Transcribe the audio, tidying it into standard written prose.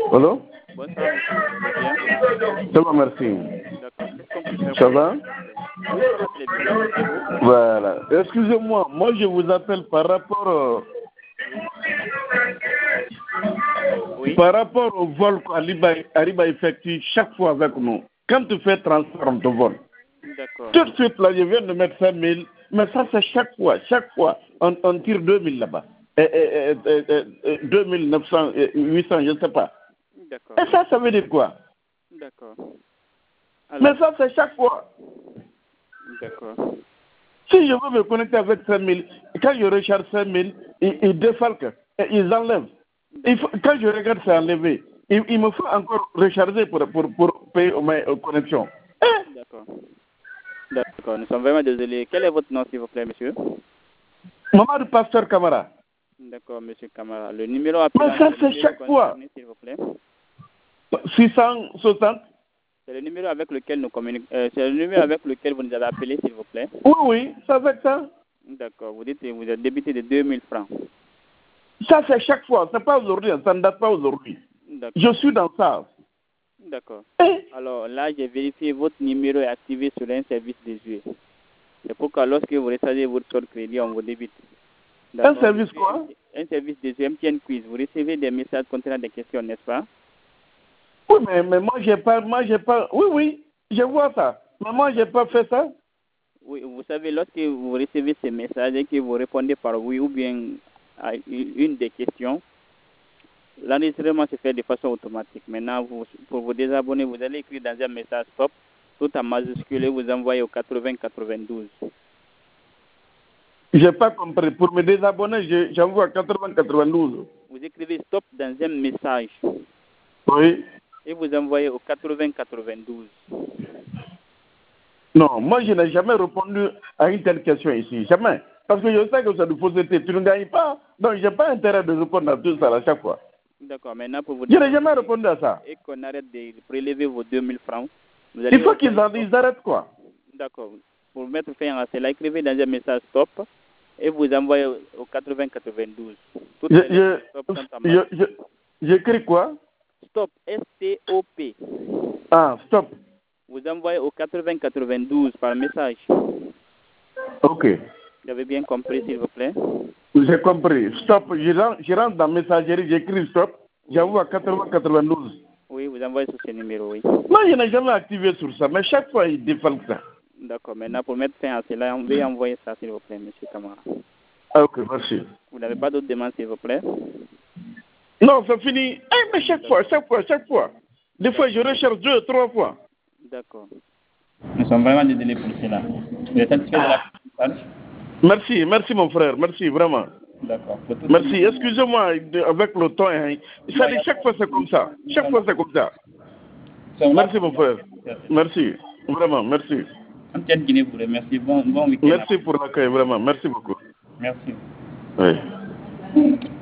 Allô? Bonsoir, monsieur. Vous allez bien? Ça va, merci. D'accord. Qu'est-ce qu'on peut faire Ça pour va? vous? Oui, ça va très bien. Et vous? Voilà. Excusez-moi, moi je vous appelle par rapport, Oui. par rapport au vol qu'Ariba effectue chaque fois avec nous. Quand tu fais transfert, on te vole. D'accord. Tout de suite, là, je viens de mettre 5 000, mais ça, c'est chaque fois, on tire 2 000 là-bas. 2 900, 800, je ne sais pas. D'accord. Et ça veut dire quoi? D'accord. Mais Alors, ça, c'est chaque fois. d'accord. Si je veux me connecter avec 5 000, quand je recharge 5 000, ils défalquent, et ils enlèvent. Quand je regarde, c'est enlevé. Il me faut encore recharger pour payer ma connexion. D'accord. D'accord. Nous sommes vraiment désolés. Quel est votre nom, s'il vous plaît, monsieur? Maman du pasteur Camara. D'accord, monsieur Camara. Le numéro appelant, Mais ça, le c'est numéro chaque fois. concerné, s'il vous plaît. 660. C'est le numéro avec lequel nous communiquons. C'est le numéro avec lequel vous nous avez appelé, s'il vous plaît. Oui, c'est avec ça. D'accord. Vous dites que vous êtes débité de 2000 francs. Ça, c'est chaque fois. C'est pas aujourd'hui. Ça ne date pas aujourd'hui. D'accord. Je suis dans ça. D'accord. Et Alors là, j'ai vérifié votre numéro est activé sur un service désuet. C'est pourquoi lorsque vous recevez votre solde crédit, on vous débite. un service quoi? Un service désuet, MTN Quiz. Vous recevez des messages contenant des questions, n'est-ce pas? Oui, mais moi, j'ai pas. Oui, je vois ça. Mais moi, j'ai pas fait ça. Oui, vous savez, lorsque vous recevez ces messages et que vous répondez par oui ou bien à une des questions, l'enregistrement se fait de façon automatique. Maintenant, pour vous désabonner, vous allez écrire dans un message stop, tout en majuscule, et vous envoyez au 8092. J'ai pas compris. Pour me désabonner, j'envoie 92. Vous écrivez stop dans un message Oui. et vous envoyez au 8092. Non, moi, je n'ai jamais répondu à une telle question ici. Jamais. Parce que je sais que c'est de fausseté. Tu ne gagnes pas. Donc, je n'ai pas intérêt de répondre à tout ça à chaque fois. D'accord, maintenant pour vous Je n'ai jamais répondu à ça. et qu'on arrête de prélever vos 2000 francs, vous Il faut qu'ils arrêtent quoi? D'accord. Pour mettre fin à cela, écrivez dans un message stop et vous envoyez au 8092. J'écris quoi? Stop, S-T-O-P. Ah, stop. Vous envoyez au 8092 par message. Ok. Vous avez bien compris, s'il vous plaît? J'ai compris. Stop. Je rentre dans la messagerie, j'écris stop. J'envoie à 8092. Oui, vous envoyez sur ce numéro, oui. Moi, je n'ai jamais activé sur ça, mais chaque fois, il défale ça. D'accord. Maintenant, pour mettre fin à cela, on va envoyer ça, s'il vous plaît, monsieur Camara. Ah, ok, merci. Vous n'avez pas d'autres demandes, s'il vous plaît? Non, c'est fini. Mais chaque fois. Des fois, je recherche 2, 3 fois. D'accord. Nous sommes vraiment désolés pour cela. Vous êtes satisfait de la message? Merci mon frère, merci vraiment. D'accord. Merci, excusez-moi avec le temps. Hein. Chaque fois c'est comme ça. Merci mon frère. Merci, vraiment, merci. MTN Guinée vous remercie. Bon week-end. Merci pour l'accueil, vraiment. Merci beaucoup. Merci. Oui.